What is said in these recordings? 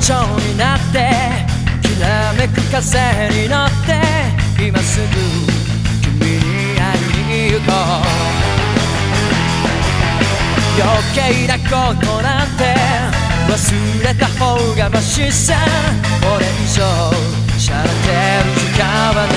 蝶になってきらめく風に乗って今すぐ君に会いに行こう。余計なことなんて忘れた方がマシさ。これ以上しゃれてる時間はない。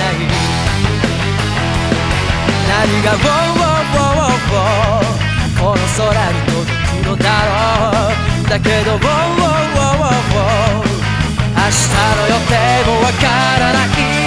何が「ウォーウォーウォーウォー」この空に届くのだろう。だけど「ウォーウォーウォーウォー」明日の予定もわからない。